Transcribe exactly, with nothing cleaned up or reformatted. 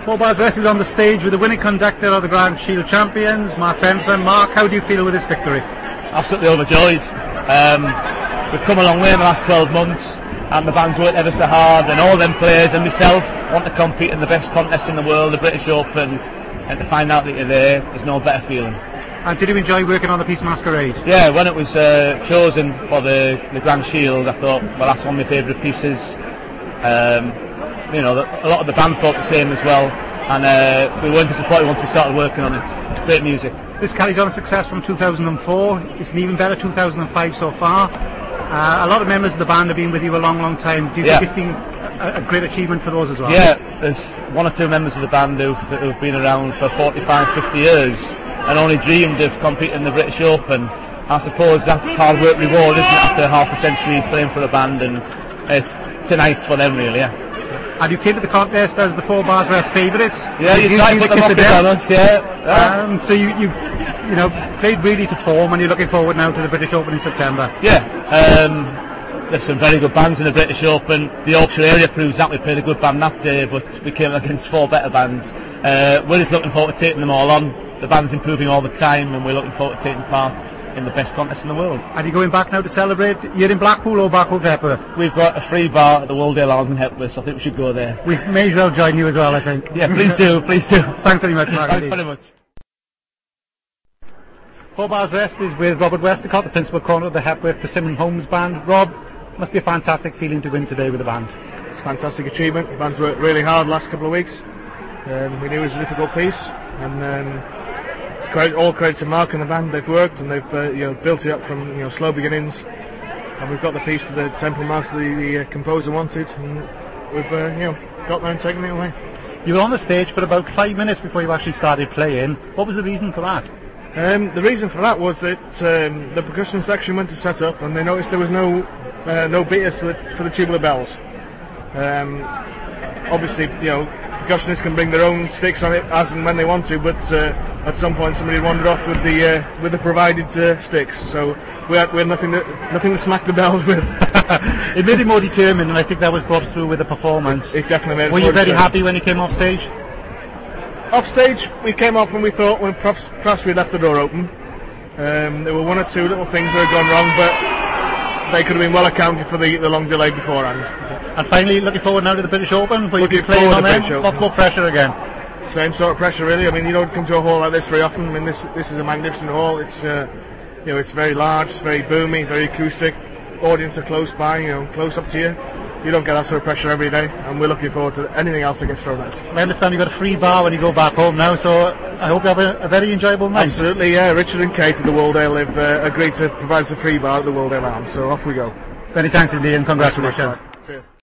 Four Bars Rest is on the stage with the winning conductor of the Grand Shield champions, Mark Bentham. Mark, how do you feel with this victory? Absolutely overjoyed. Um, we've come a long way in the last twelve months, and the band's worked ever so hard, and all them players and myself want to compete in the best contest in the world, the British Open, and to find out that you're there, there's no better feeling. And did you enjoy working on the Peace Masquerade? Yeah, when it was uh, chosen for the, the Grand Shield, I thought, well, that's one of my favourite pieces. Um, you know, a lot of the band thought the same as well, and uh, we weren't disappointed once we started working on it. Great music. This carries on a success from two thousand four. It's an even better two thousand five so far. Uh, a lot of members of the band have been with you a long, long time. Do you yeah. think it's been a, a great achievement for those as well? Yeah, there's one or two members of the band who've, who've been around for forty-five, fifty years and only dreamed of competing in the British Open. I suppose that's hard work reward, isn't it, after half a century playing for a band, and it's tonight's for them really, yeah. And you came to the contest as the Four Bars Rest favourites. Yeah, you tried to put them up on us, yeah. yeah. Um, so you, you, you know, played really to form, and you're looking forward now to the British Open in September. Yeah, um, there's some very good bands in the British Open. The Yorkshire area proves that. We played a good band that day, but we came against four better bands. Uh, we're just looking forward to taking them all on. The band's improving all the time, and we're looking forward to taking part in the best contest in the world. Are you going back now to celebrate? You're in Blackpool or back over Hepworth? We've got a free bar at the World Arms in Hepworth, so I think we should go there. We may as well join you as well, I think. Yeah, please do, please do. Thanks very much, Mark. Thanks very much. Four Bars Rest is with Robert Westacott, the principal corner of the Hepworth Persimmon Homes Band. Rob, must be a fantastic feeling to win today with the band. It's a fantastic achievement. The band's worked really hard the last couple of weeks. Um, we knew it was a difficult piece, and um, Credit, all credit to Mark and the band. They've worked and they've uh, you know built it up from you know slow beginnings, and we've got the piece to the tempo marks the, the uh, composer wanted, and we've uh, you know got there and taken it away. You were on the stage for about five minutes before you actually started playing. What was the reason for that? Um, the reason for that was that um, the percussion section went to set up, and they noticed there was no uh, no beaters for the, for the tubular bells. Um, obviously, you know. Percussionists can bring their own sticks on it as and when they want to, but uh, at some point somebody wandered off with the uh, with the provided uh, sticks, so we had, we had nothing to, nothing to smack the bells with. It made it more determined, and I think that was brought through with the performance. It, it definitely made it. Were you very determined. happy when you came off stage? Off stage, we came off and we thought well, perhaps perhaps we left the door open. Um, there were one or two little things that had gone wrong, but they could have been well accounted for the, the long delay beforehand. And finally, looking forward now to the British Open, where looking you'll be playing on them. Open. Lots more pressure again. Same sort of pressure, really. I mean, you don't come to a hall like this very often. I mean, this this is a magnificent hall. It's uh, you know, it's very large, it's very boomy, very acoustic. Audience are close by, you know, close up to you. You don't get that sort of pressure every day, and we're looking forward to anything else that gets thrown at us. I understand you've got a free bar when you go back home now, so I hope you have a, a very enjoyable night. Absolutely, yeah. Richard and Kate at the Waldale have uh, agreed to provide us a free bar at the Waldale Arms, so off we go. Many thanks indeed, and congratulations.